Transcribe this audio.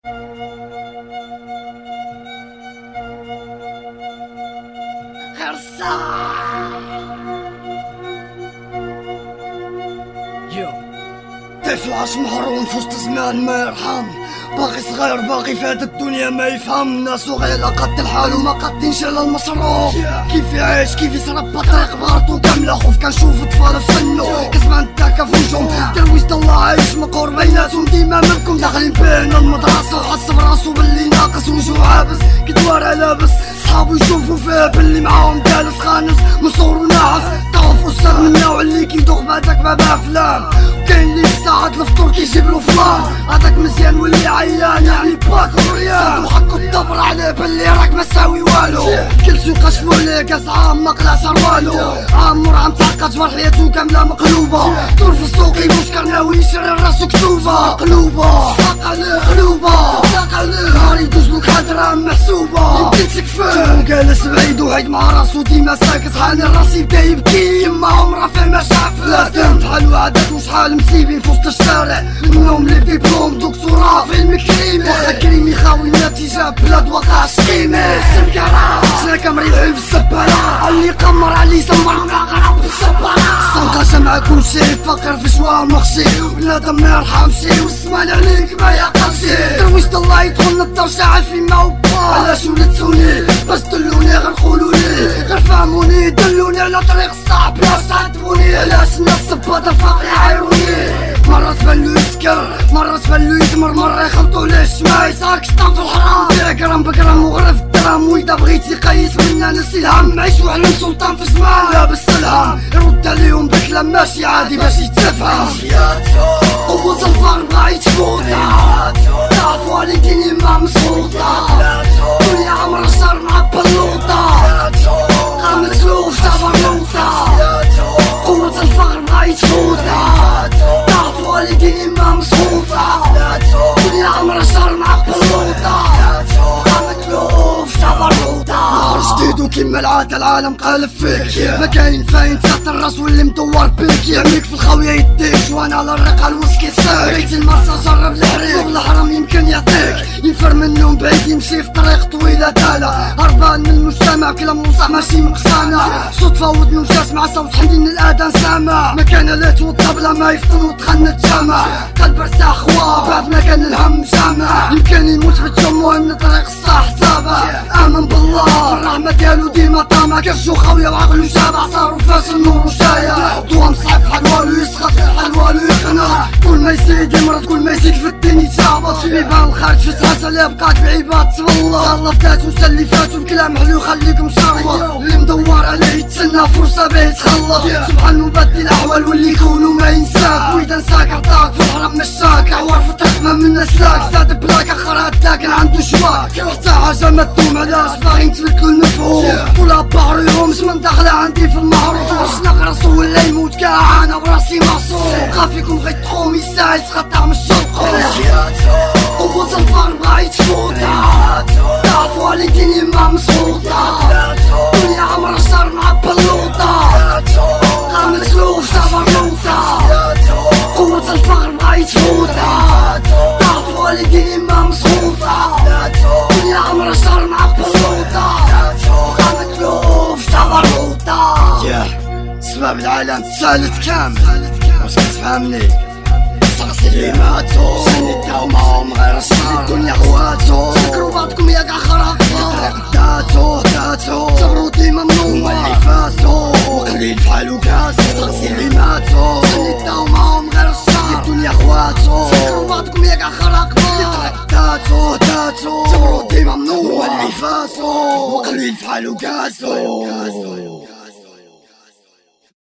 طفل عاش محروم في وسط زمان ما يرحم، باقي صغير باقي في هاد الدنيا ما يفهم. ناسو غير قد الحال وما قادينش على المصروف، كيف يعيش كيف يسرب بطريق بغارتو كاملة. خوف كنشوف طفال في سنو كسمع نتاكا في نجوم، درويش الله عايش مقور بيناتهم ديما منكم. داخلين بين المدرسة وحس براسو باللي ناقص وجهو عابس كدوار لابس. صحابو يشوفو فيه باللي معاهم جالس خانس مصور وناعس. طاوف أستاذ من النوع اللي كيدوق بعدك ما بافلام، كاين اللي ساعات الفطور كيجيبلو فلان. هذاك مزيان واللي عيان يعني باكوريان، وحكو الدبر عليه باللي راك ما تساوي والو. كل سوق قشفو ليه كاس عام ما قلعش والو، عامر عم تعقد جبر حياتو كاملة مقلوبة. دور في السوق يبوش كرناوي يشري راسو كتوبة قلوبة. ساق عليه قلوبة ساق عليه نهار يدوزلو كحال دراهم محسوبة. يمكن تكفى جالس بعيد وعيد مع راسو ديما ساكت. حاني راسي بدا يبكي يما عمرها فيه ما شاف. لازم بحال وعدات وشحال مسيبين في وسط الشارع، منهم لي ديبلوم دكتوراه في علم كريمي. واخا كريمي خاوي النتيجة بلاد واقع شقيمي. السمكرة شنا كمريحين في السبالة، اللي قمر علي سمر مع غراب السبالة. الصنقاشة مع كلشي فقير في شوار مخشي، بنادم ما يرحمشي والسمان عليك ما يعقلشي. درويش الله يدخلنا الدار شاعل فيما وبا. علاش ولدتوني باش دلوني غير قولولي، غير فهموني دلوني على طريق الصعب بلاش تعذبوني. علاش الناس صباط الفقر يعايروني، مرة تبانلو يسكر مرة تبانلو يدمر، مرة يخلطو ليه الشمايس هاك شطان في الحرام. بيع جرام بجرام وغرف الدرهم، وإذا بغيتي قيس منا نسي الهم. عيش وعلم سلطان في زمان لابس الهم، يرد عليهم بكلام ماشي عادي باش يتفهم. قوة الفقر بغيت تفوتها، تعرف والديني ما مسخوطة. دنيا عمر الشر مع بلوطة، قامت لوف تعبر لوطة. قوة الفقر بغيت تفوتها، تعرف والديني ما مسخوطة. دنيا عمر الشر مع بلوطة، قامت لوف تعبر لوطة. جديد وكيما العادة العالم قالب فيك، ما كاين فاين تحت الراس واللي مدور بيك. يعميك في الخاوية يديك وانا على الرقة الوسكي ساك. بغيتي المرسى جرب الحريق فوق الحرام يمكن يعطيك. ينفر منهم بعيد يمشي في طريق طويلة تالا، هربان من المجتمع كلام مصح ماشي مقصانة. صدفة ودني وجات مع صوت حمدين الآذان سامع، ما كان لا توضى بلا ما يفطن ودخلنا الجامع. قلب ارتاح خوا بعد ما كان الهم جامع، يمكن يموت بتجمع من طريق الصح تابع. آمن بالله الرحمة ديالو ديما طامع، كرشو خاوية وعقلو جابع صارو فاشل نور وشايع. ضوى مصعب حال والو يسخط حال والو يقنع، كل ما يزيد يمرض كل ما يزيد في الدين يتهبط. بيبان الخارج فتحات اللي بقات في عباد تبالله. الله فاتو اللي فاتو الكلام حلو خليك مشروط، اللي مدور عليه يتسنى فرصة بيه يتخلط. سبحان مبدل الأحوال واللي يكونو ما ينساك، وإذا نساك عطاك في الحرام مشاك. عوار في الطريق ما من سلاك، زاد بلاك آخر هداك عنده شواك. حتى حاجة ما تدوم علاش باغي نتبدلو المفهوم، ولا بعريهم من داخلة عندي في المعروف. واش نقرصو ولا يموت كاع أنا براسي معصوم، خافيكم بغيت تقوم يساعد تقطع من الشرقوم. قوة الفقر بغيت تفوتها، تعرف والديني ما مسخوطة. دنيا عمر الشر مع بلوطة، قامت لوف تعبر لوطة. قوة الفقر بغيت تفوتها، تعرف والديني ما مسخوطة. دنيا عمر الشر مع بلوطة، قامت لوف تعبر لوطة. سباب العالم الثالث كامل واش كتفهمني؟ شخص اللي ماتو شني داو معاهم غير الشر، الدنيا خواتو سكرو بعضكم يا كاع خرقوا. طريق داتو جبرو ديما منومة اللي فاتو، وقليل فحالو كاسو. شخص اللي ماتو شني داو معاهم غير الشر، الدنيا خواتو سكرو بعضكم يا كاع خرقوا. طريق داتو جبرو ديما منومة اللي فاتو، وقليل فحالو كاسو.